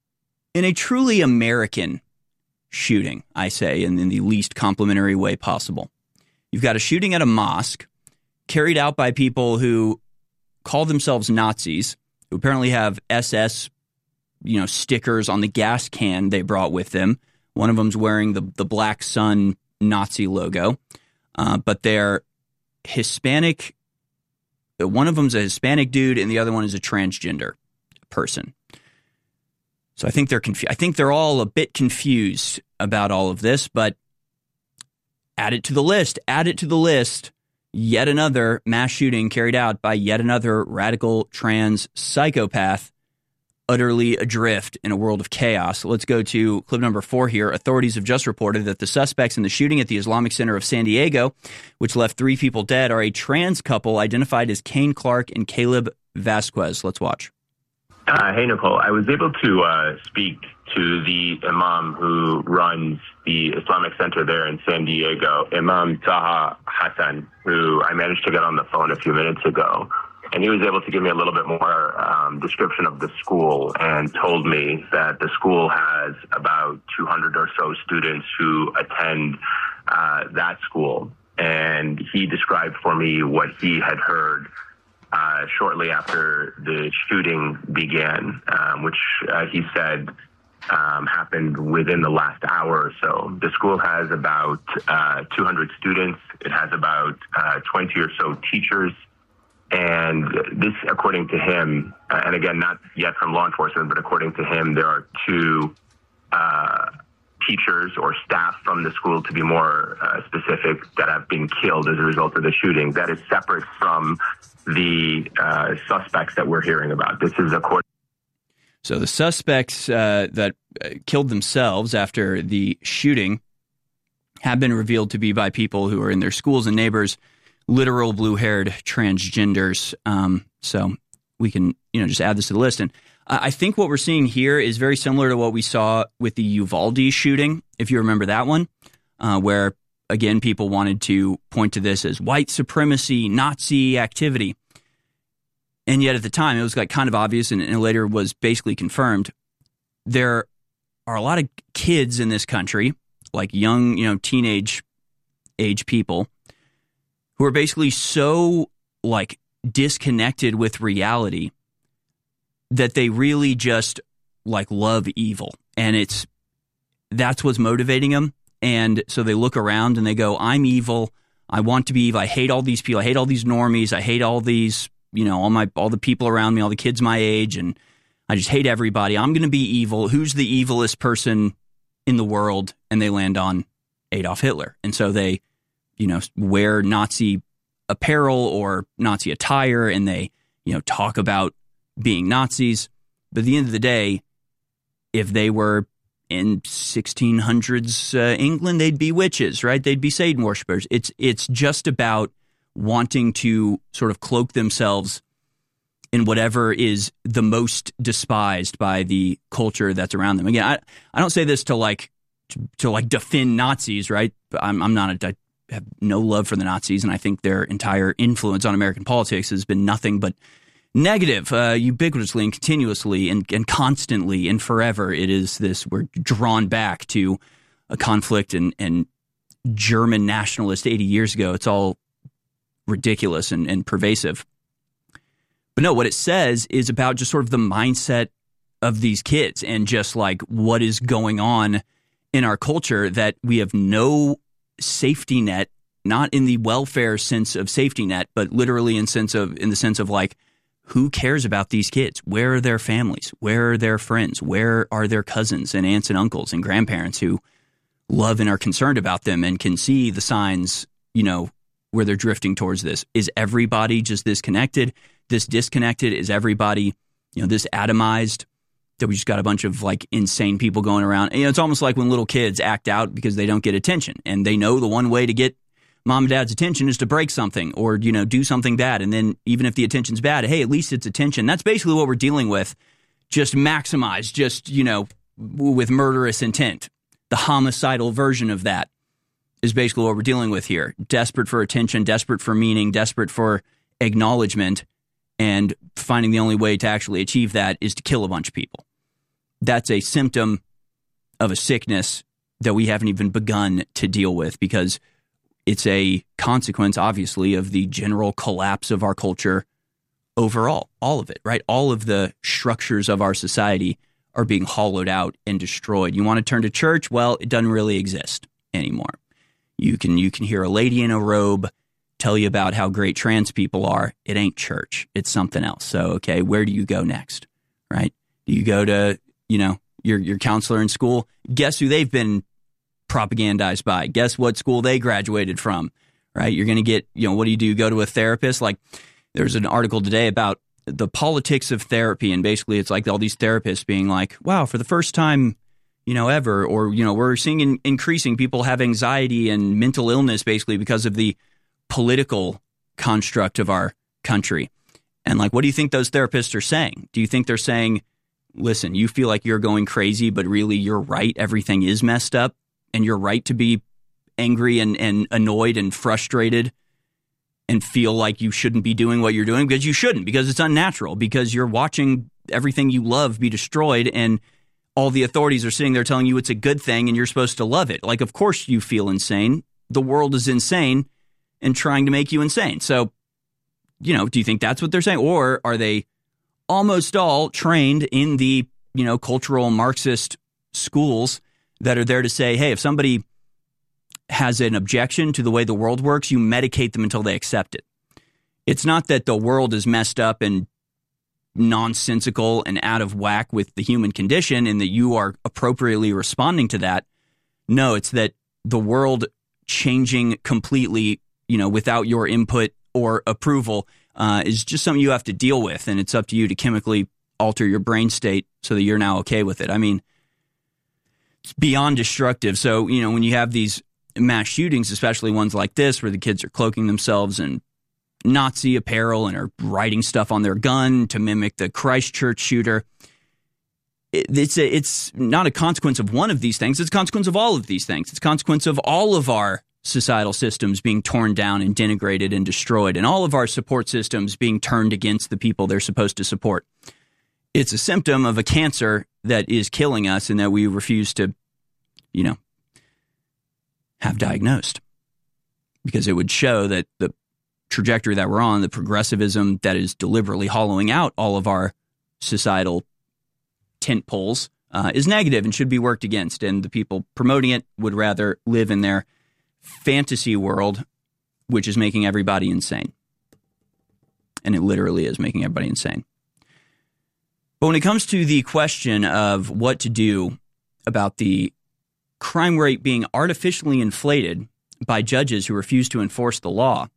American shooting, I say, in the least complimentary way possible. You've got a shooting at a mosque carried out by people who call themselves Nazis, who apparently have SS, stickers on the gas can they brought with them. One of them's wearing the Black Sun Nazi logo, but they're Hispanic. One of them's a Hispanic dude, and the other one is a transgender person. So I think they're all a bit confused about all of this, but add it to the list. Yet another mass shooting carried out by yet another radical trans psychopath, utterly adrift in a world of chaos. Let's go to clip number 4 here. Authorities have just reported that the suspects in the shooting at the Islamic Center of San Diego, which left 3 people dead, are a trans couple identified as Kane Clark and Caleb Vasquez. Let's watch. Hey, Nicole. I was able to speak to the imam who runs the Islamic Center there in San Diego, Imam Taha Hassan, who I managed to get on the phone a few minutes ago. And he was able to give me a little bit more description of the school and told me that the school has about 200 or so students who attend that school. And he described for me what he had heard shortly after the shooting began, which he said happened within the last hour or so. The school has about 200 students. It has about 20 or so teachers. And this, according to him, and again, not yet from law enforcement, but according to him, there are 2 teachers or staff from the school, to be more specific, that have been killed as a result of the shooting. That is separate from the suspects that we're hearing about. This is according. So the suspects that killed themselves after the shooting have been revealed to be by people who are in their schools and neighbors, literal blue-haired transgenders. So we can, just add this to the list. And I think what we're seeing here is very similar to what we saw with the Uvalde shooting, if you remember that one, where, again, people wanted to point to this as white supremacy, Nazi activity. And yet at the time, it was kind of obvious, and it later was basically confirmed. There are a lot of kids in this country, like young, teenage age people, who are basically so disconnected with reality that they really just love evil. And that's what's motivating them. And so they look around and they go, I'm evil. I want to be evil. I hate all these people. I hate all these normies. I hate all these, all the people around me, all the kids my age. And I just hate everybody. I'm going to be evil. Who's the evilest person in the world? And they land on Adolf Hitler. And so they, wear Nazi apparel or Nazi attire, and they, talk about being Nazis. But at the end of the day, if they were in 1600s England, they'd be witches, right? They'd be Satan worshipers. It's just about wanting to sort of cloak themselves in whatever is the most despised by the culture that's around them. Again, I don't say this to defend Nazis, right? I'm not I have no love for the Nazis, and I think their entire influence on American politics has been nothing but negative, ubiquitously and continuously and constantly and forever. It is this, we're drawn back to a conflict and German nationalist 80 years ago. It's all ridiculous and pervasive. But no, what it says is about just sort of the mindset of these kids and just what is going on in our culture, that we have no safety net, not in the welfare sense of safety net, but literally in the sense of who cares about these kids? Where are their families? Where are their friends? Where are their cousins and aunts and uncles and grandparents who love and are concerned about them and can see the signs, where they're drifting towards this? Is everybody just this disconnected? Is everybody, this atomized, that we just got a bunch of insane people going around? It's almost like when little kids act out because they don't get attention, and they know the one way to get mom and dad's attention is to break something or, do something bad. And then even if the attention's bad, hey, at least it's attention. That's basically what we're dealing with. Just maximized, with murderous intent. The homicidal version of that is basically what we're dealing with here. Desperate for attention, desperate for meaning, desperate for acknowledgement. and finding the only way to actually achieve that is to kill a bunch of people. That's a symptom of a sickness that we haven't even begun to deal with, because it's a consequence, obviously, of the general collapse of our culture overall. All of it, right? All of the structures of our society are being hollowed out and destroyed. You want to turn to church? Well, it doesn't really exist anymore. You can hear a lady in a robe tell you about how great trans people are. It ain't church. It's something else. So, okay, where do you go next, right? Do you go to, your counselor in school? Guess who they've been propagandized by? Guess what school they graduated from, right? You're going to get, what do? You go to a therapist? Like, there's an article today about the politics of therapy, and basically it's like all these therapists being like, wow, for the first time, ever, or, we're seeing increasing people have anxiety and mental illness basically because of the political construct of our country. And like, what do you think those therapists are saying? Do you think they're saying, listen, you feel like you're going crazy, but really you're right, everything is messed up, and you're right to be angry and annoyed and frustrated and feel like you shouldn't be doing what you're doing? Because you shouldn't, because it's unnatural, because you're watching everything you love be destroyed, and all the authorities are sitting there telling you it's a good thing and you're supposed to love it. Like, of course you feel insane. The world is insane and trying to make you insane. So, do you think that's what they're saying? Or are they almost all trained in the, cultural Marxist schools that are there to say, hey, if somebody has an objection to the way the world works, you medicate them until they accept it. It's not that the world is messed up and nonsensical and out of whack with the human condition and that you are appropriately responding to that. No, it's that the world changing completely, without your input or approval is just something you have to deal with, and it's up to you to chemically alter your brain state so that you're now okay with it. I mean, it's beyond destructive. So, when you have these mass shootings, especially ones like this, where the kids are cloaking themselves in Nazi apparel and are writing stuff on their gun to mimic the Christchurch shooter, it's not a consequence of one of these things. It's a consequence of all of these things. It's a consequence of all of our societal systems being torn down and denigrated and destroyed, and all of our support systems being turned against the people they're supposed to support. It's a symptom of a cancer that is killing us and that we refuse to, have diagnosed, because it would show that the trajectory that we're on, the progressivism that is deliberately hollowing out all of our societal tent poles, is negative and should be worked against. And the people promoting it would rather live in their fantasy world, which is making everybody insane. And it literally is making everybody insane. But when it comes to the question of what to do about the crime rate being artificially inflated by judges who refuse to enforce the law,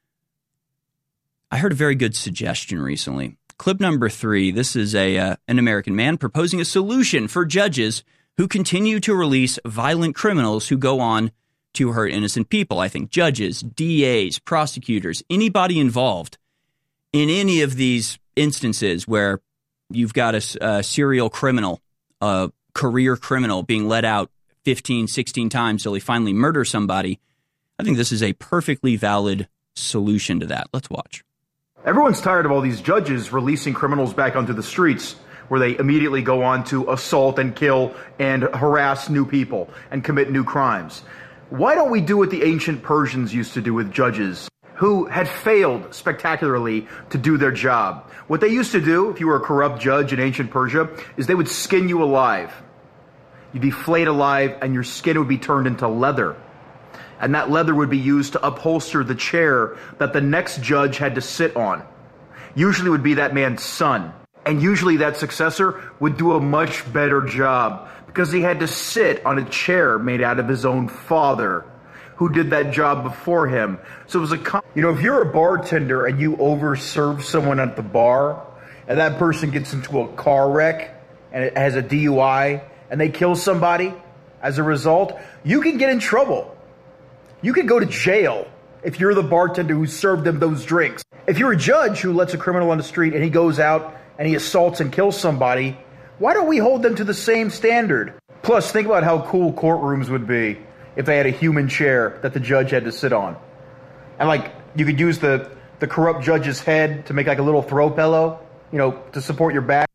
I heard a very good suggestion recently. Clip number 3, this is an American man proposing a solution for judges who continue to release violent criminals who go on to hurt innocent people. I think judges, DAs, prosecutors, anybody involved in any of these instances where you've got a serial criminal, a career criminal being let out 15, 16 times till he finally murders somebody, I think this is a perfectly valid solution to that. Let's watch. Everyone's tired of all these judges releasing criminals back onto the streets, where they immediately go on to assault and kill and harass new people and commit new crimes. Why don't we do what the ancient Persians used to do with judges who had failed spectacularly to do their job? What they used to do, if you were a corrupt judge in ancient Persia, is they would skin you alive. You'd be flayed alive and your skin would be turned into leather. And that leather would be used to upholster the chair that the next judge had to sit on. Usually would be that man's son. And usually that successor would do a much better job because he had to sit on a chair made out of his own father who did that job before him. So it was if you're a bartender and you overserve someone at the bar and that person gets into a car wreck and it has a DUI and they kill somebody as a result, you can get in trouble. You could go to jail if you're the bartender who served them those drinks. If you're a judge who lets a criminal on the street and he goes out and he assaults and kills somebody, why don't we hold them to the same standard? Plus, think about how cool courtrooms would be if they had a human chair that the judge had to sit on. And you could use the the corrupt judge's head to make like a little throw pillow, to support your back.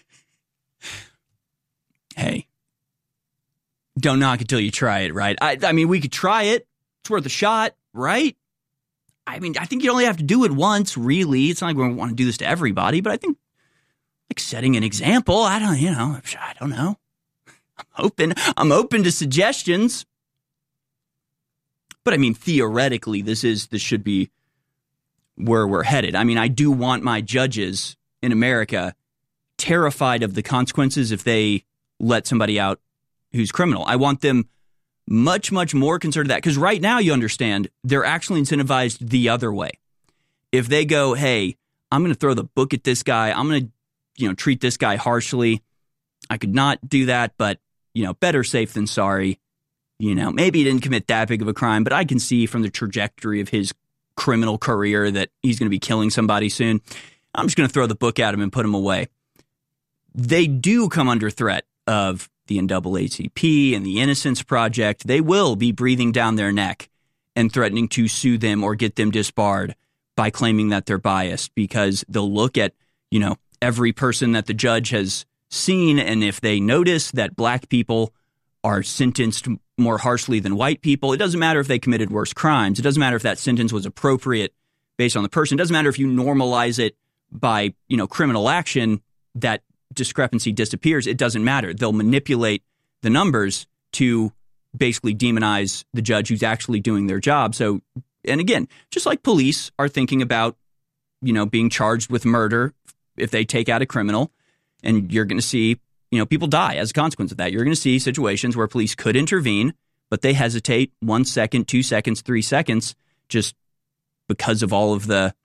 Hey, don't knock it till you try it, right? I mean, we could try it. It's worth a shot, right? I mean, I think you only have to do it once, really. It's not like we want to do this to everybody, but I think like setting an example, I don't know. I'm open to suggestions. But I mean, theoretically, this should be where we're headed. I mean, I do want my judges in America terrified of the consequences if they let somebody out who's criminal. I want them much, much more concerned with that. Because right now, you understand, they're actually incentivized the other way. If they go, hey, I'm going to throw the book at this guy. I'm going to, treat this guy harshly. I could not do that, but, better safe than sorry. Maybe he didn't commit that big of a crime, but I can see from the trajectory of his criminal career that he's going to be killing somebody soon. I'm just going to throw the book at him and put him away. They do come under threat of the NAACP and the Innocence Project. They will be breathing down their neck and threatening to sue them or get them disbarred by claiming that they're biased, because they'll look at, every person that the judge has seen, and if they notice that black people are sentenced more harshly than white people, it doesn't matter if they committed worse crimes. It doesn't matter if that sentence was appropriate based on the person. It doesn't matter if you normalize it by, criminal action, that discrepancy disappears. It doesn't matter. They'll manipulate the numbers to basically demonize the judge who's actually doing their job. So, and again, just like police are thinking about, being charged with murder if they take out a criminal, and you're going to see, people die as a consequence of that. You're going to see situations where police could intervene, but they hesitate 1 second, 2 seconds, 3 seconds, just because of all of the,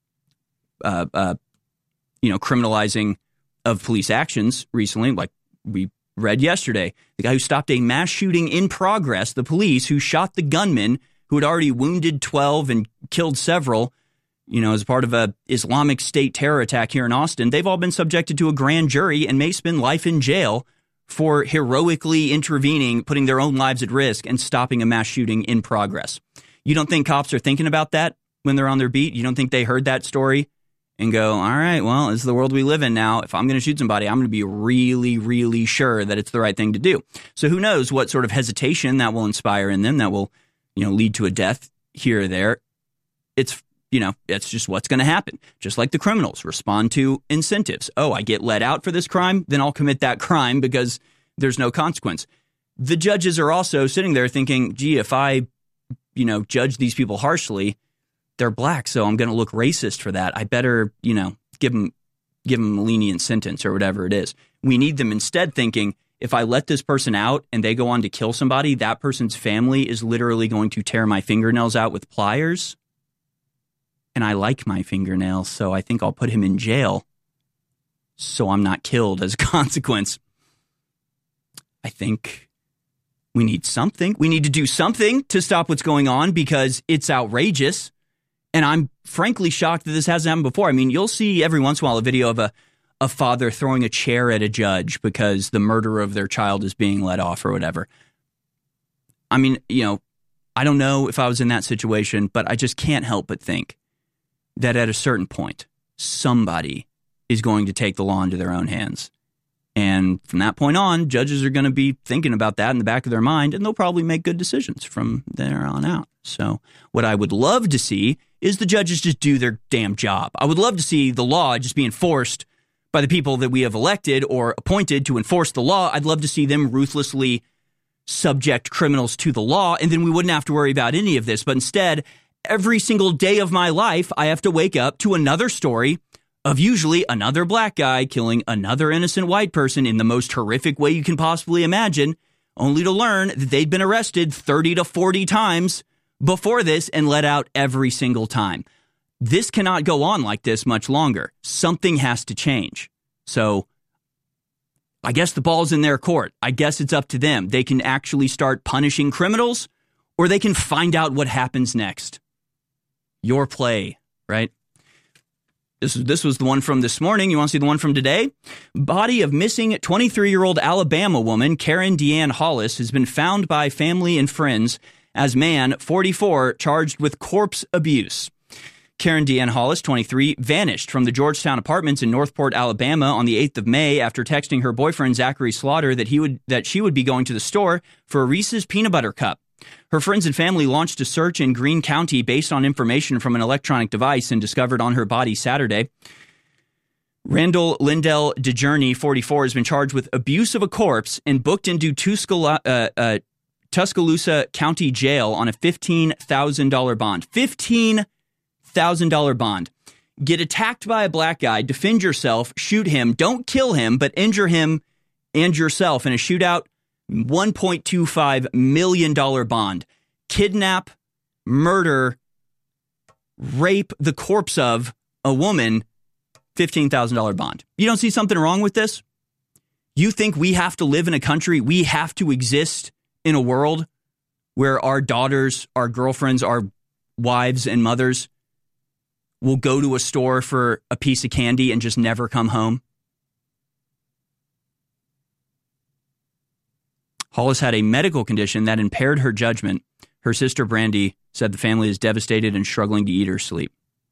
criminalizing of police actions recently. Like we read yesterday, the guy who stopped a mass shooting in progress, the police who shot the gunman who had already wounded 12 and killed several, as part of a Islamic State terror attack here in Austin, they've all been subjected to a grand jury and may spend life in jail for heroically intervening, putting their own lives at risk and stopping a mass shooting in progress. You don't think cops are thinking about that when they're on their beat? You don't think they heard that story and go, all right, well, this is the world we live in now. If I'm going to shoot somebody, I'm going to be really, really sure that it's the right thing to do. So who knows what sort of hesitation that will inspire in them that will, lead to a death here or there. It's just what's going to happen. Just like the criminals respond to incentives. Oh, I get let out for this crime, then I'll commit that crime because there's no consequence. The judges are also sitting there thinking, gee, if I, judge these people harshly, they're black, so I'm going to look racist for that. I better, give them a lenient sentence or whatever it is. We need them instead thinking, if I let this person out and they go on to kill somebody, that person's family is literally going to tear my fingernails out with pliers. And I like my fingernails, so I think I'll put him in jail so I'm not killed as a consequence. I think we need something. We need to do something to stop what's going on because it's outrageous. And I'm frankly shocked that this hasn't happened before. I mean, you'll see every once in a while a video of a father throwing a chair at a judge because the murderer of their child is being let off or whatever. I mean, I don't know if I was in that situation, but I just can't help but think that at a certain point, somebody is going to take the law into their own hands. And from that point on, judges are going to be thinking about that in the back of their mind, and they'll probably make good decisions from there on out. So what I would love to see is the judges just do their damn job. I would love to see the law just be enforced by the people that we have elected or appointed to enforce the law. I'd love to see them ruthlessly subject criminals to the law, and then we wouldn't have to worry about any of this. But instead, every single day of my life, I have to wake up to another story of usually another black guy killing another innocent white person in the most horrific way you can possibly imagine, only to learn that they'd been arrested 30 to 40 times before this and let out every single time. This cannot go on like this much longer. Something has to change. So I guess the ball's in their court. I guess it's up to them. They can actually start punishing criminals, or they can find out what happens next. Your play, right? This was the one from this morning. You want to see the one from today? Body of missing 23-year-old Alabama woman Karen Deanne Hollis has been found by family and friends as man 44 charged with corpse abuse. Karen Deanne Hollis, 23, vanished from the Georgetown Apartments in Northport, Alabama on the 8th of May after texting her boyfriend Zachary Slaughter that she would be going to the store for a Reese's peanut butter cup. Her friends and family launched a search in Greene County based on information from an electronic device and discovered on her body Saturday. Randall Lindell DeJourney, 44, has been charged with abuse of a corpse and booked into Tuscaloosa County Jail on a $15,000 bond. $15,000 bond. Get attacked by a black guy, defend yourself, shoot him, don't kill him, but injure him and yourself in a shootout, $1.25 million bond. Kidnap, murder, rape the corpse of a woman, $15,000 bond. You don't see something wrong with this? You think we have to live in a country, we have to exist in a world where our daughters, our girlfriends, our wives and mothers will go to a store for a piece of candy and just never come home? Hollis had a medical condition that impaired her judgment. Her sister, Brandy, said the family is devastated and struggling to eat or sleep.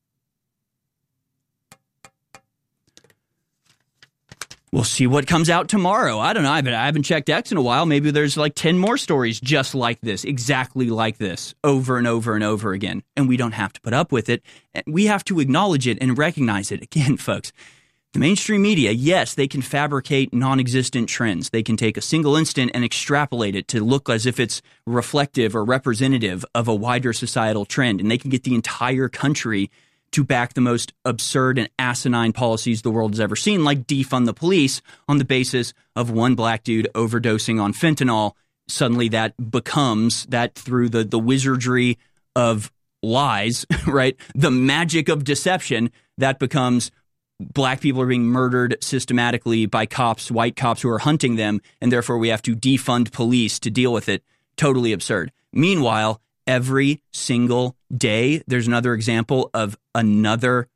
We'll see what comes out tomorrow. I don't know. I haven't checked X in a while. Maybe there's like 10 more stories just like this, exactly like this, over and over and over again. And we don't have to put up with it. We have to acknowledge it and recognize it. Again, folks, the mainstream media, yes, they can fabricate non-existent trends. They can take a single instant and extrapolate it to look as if it's reflective or representative of a wider societal trend. And they can get the entire country to back the most absurd and asinine policies the world has ever seen, like defund the police on the basis of one black dude overdosing on fentanyl. Suddenly that becomes, that through the wizardry of lies, right? The magic of deception, that becomes black people are being murdered systematically by cops, white cops who are hunting them, and therefore we have to defund police to deal with it. Totally absurd. Meanwhile, every single day, there's another example of another.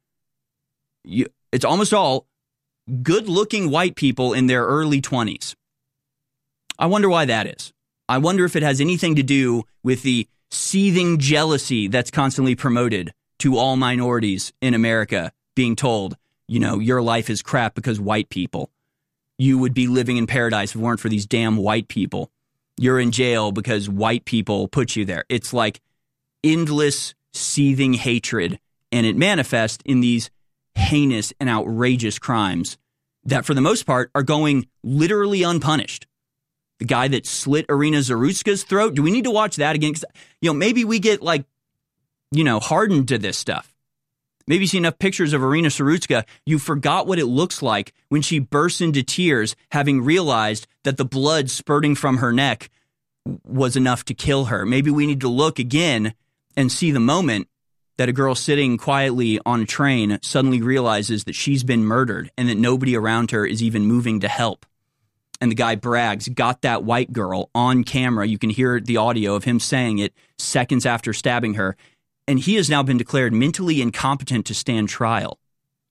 It's almost all good-looking white people in their early 20s. I wonder why that is. I wonder if it has anything to do with the seething jealousy that's constantly promoted to all minorities in America, being told, you know, your life is crap because white people. You would be living in paradise if it weren't for these damn white people. You're in jail because white people put you there. It's like endless, seething hatred, and it manifests in these heinous and outrageous crimes that, for the most part, are going literally unpunished. The guy that slit Irina Zarutska's throat, do we need to watch that again? 'Cause, maybe we get, hardened to this stuff. Maybe you see enough pictures of Irina Zarutska, you forgot what it looks like when she bursts into tears, having realized that the blood spurting from her neck was enough to kill her. Maybe we need to look again and see the moment that a girl sitting quietly on a train suddenly realizes that she's been murdered and that nobody around her is even moving to help. And the guy brags, got that white girl on camera. You can hear the audio of him saying it seconds after stabbing her. And he has now been declared mentally incompetent to stand trial.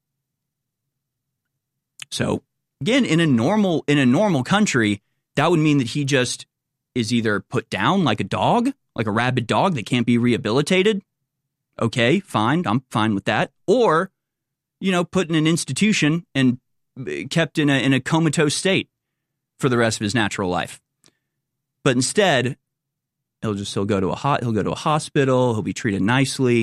So, again, in a normal country, that would mean that he just is either put down like a dog, like a rabid dog that can't be rehabilitated. Okay, fine. I'm fine with that. Or, put in an institution and kept in a comatose state for the rest of his natural life. But instead, he'll go to a hospital. He'll be treated nicely.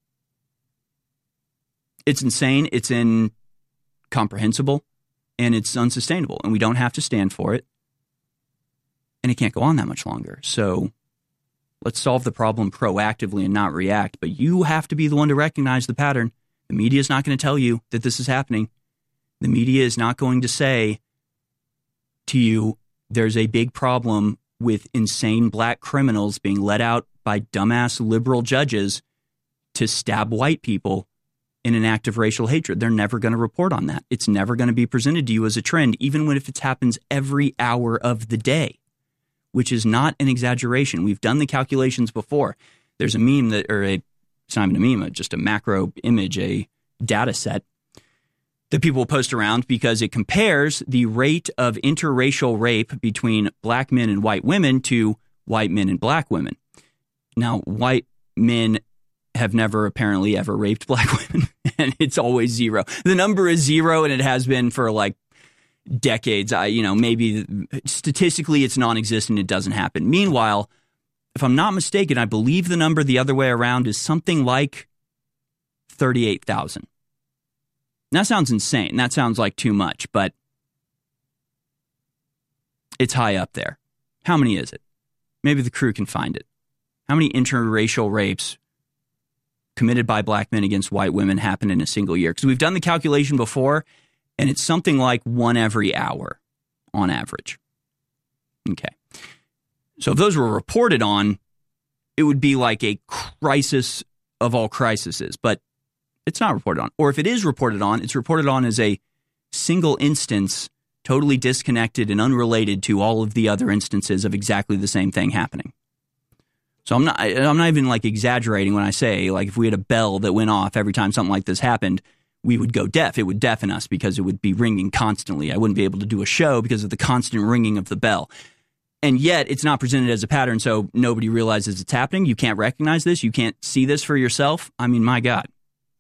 It's insane. It's incomprehensible, and it's unsustainable. And we don't have to stand for it. And it can't go on that much longer. So let's solve the problem proactively and not react. But you have to be the one to recognize the pattern. The media is not going to tell you that this is happening. The media is not going to say to you, there's a big problem with insane black criminals being let out by dumbass liberal judges to stab white people in an act of racial hatred. They're never going to report on that. It's never going to be presented to you as a trend, even if it happens every hour of the day, which is not an exaggeration. We've done the calculations before. There's a meme it's not even a meme, just a macro image, a data set that people will post around because it compares the rate of interracial rape between black men and white women to white men and black women. Now, white men have never apparently ever raped black women, and it's always 0. The number is 0, and it has been for like decades. Maybe statistically it's non-existent. It doesn't happen. Meanwhile, if I'm not mistaken, I believe the number the other way around is something like 38,000. That sounds insane. That sounds like too much, but it's high up there. How many is it? Maybe the crew can find it. How many interracial rapes committed by black men against white women happen in a single year? Because we've done the calculation before, and it's something like 1 every hour on average. Okay. So if those were reported on, it would be like a crisis of all crises, but it's not reported on. Or if it is reported on, it's reported on as a single instance, totally disconnected and unrelated to all of the other instances of exactly the same thing happening. So I'm not even like exaggerating when I say, like, if we had a bell that went off every time something like this happened, we would go deaf. It would deafen us because it would be ringing constantly. I wouldn't be able to do a show because of the constant ringing of the bell. And yet it's not presented as a pattern, so nobody realizes it's happening. You can't recognize this. You can't see this for yourself. I mean, my God.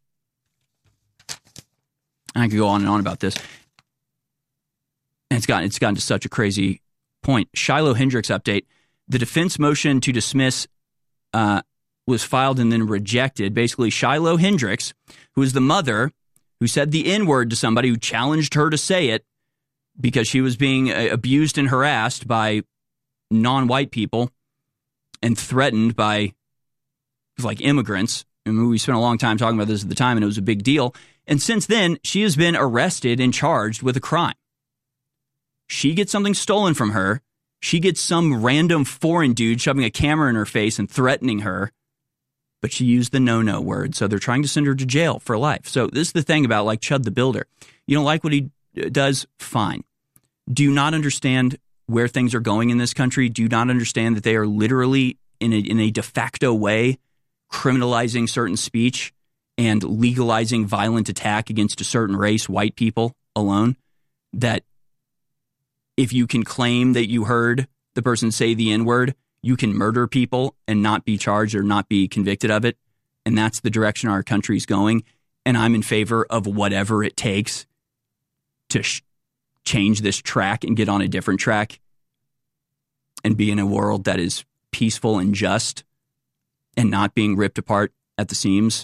I could go on and on about this. And it's gotten to such a crazy point. Shiloh Hendricks update. The defense motion to dismiss was filed and then rejected. Basically, Shiloh Hendricks, who is the mother who said the N-word to somebody, who challenged her to say it because she was being abused and harassed by non-white people and threatened by like immigrants. I mean, we spent a long time talking about this at the time, and it was a big deal. And since then, she has been arrested and charged with a crime. She gets something stolen from her. She gets some random foreign dude shoving a camera in her face and threatening her. But she used the no-no word, so they're trying to send her to jail for life. So this is the thing about like Chud the Builder. You don't like what he does? Fine. Do you not understand where things are going in this country? Do you not understand that they are literally, in a de facto way, criminalizing certain speech and legalizing violent attack against a certain race, white people alone? That if you can claim that you heard the person say the N-word, you can murder people and not be charged or not be convicted of it. And that's the direction our country's going. And I'm in favor of whatever it takes to change this track and get on a different track and be in a world that is peaceful and just and not being ripped apart at the seams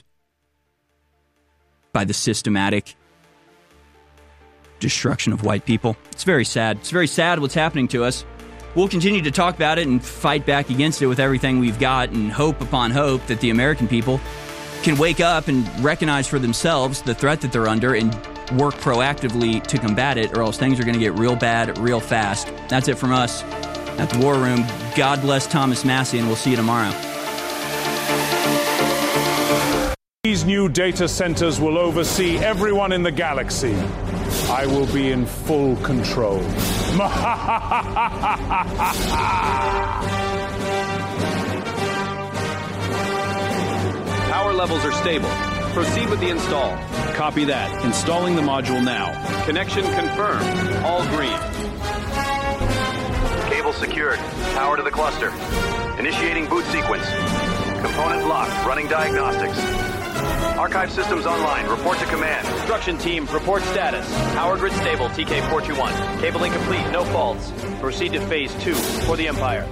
by the systematic destruction of white people. It's very sad. It's very sad what's happening to us. We'll continue to talk about it and fight back against it with everything we've got, and hope upon hope that the American people can wake up and recognize for themselves the threat that they're under and work proactively to combat it, or else things are going to get real bad real fast. That's it from us at the War Room. God bless Thomas Massie, and we'll see you tomorrow. These new data centers will oversee everyone in the galaxy. I will be in full control. Power levels are stable. Proceed with the install. Copy that. Installing the module now. Connection confirmed. All green. Cable secured. Power to the cluster. Initiating boot sequence. Component locked. Running diagnostics. Archive systems online. Report to command. Construction team, report status. Power grid stable, TK-421. Cabling complete, no faults. Proceed to phase 2 for the Empire.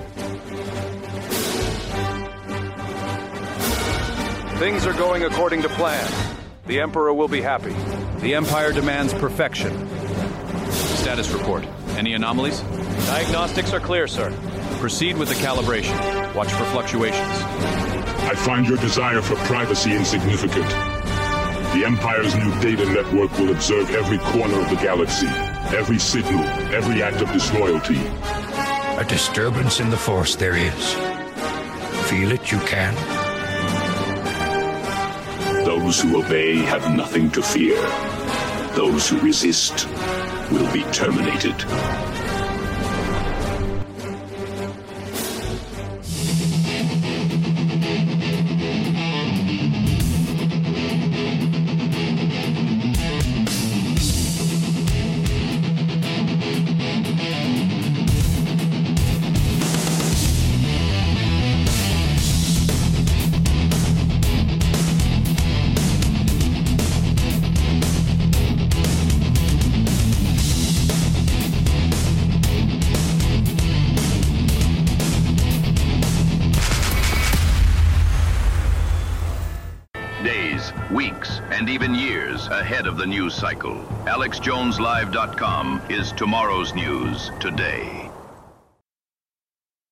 Things are going according to plan. The Emperor will be happy. The Empire demands perfection. Status report. Any anomalies? Diagnostics are clear, sir. Proceed with the calibration. Watch for fluctuations. I find your desire for privacy insignificant. The Empire's new data network will observe every corner of the galaxy, every signal, every act of disloyalty. A disturbance in the Force there is. Feel it you can. Those who obey have nothing to fear. Those who resist will be terminated. weeks, and even years ahead of the news cycle. AlexJonesLive.com is tomorrow's news today.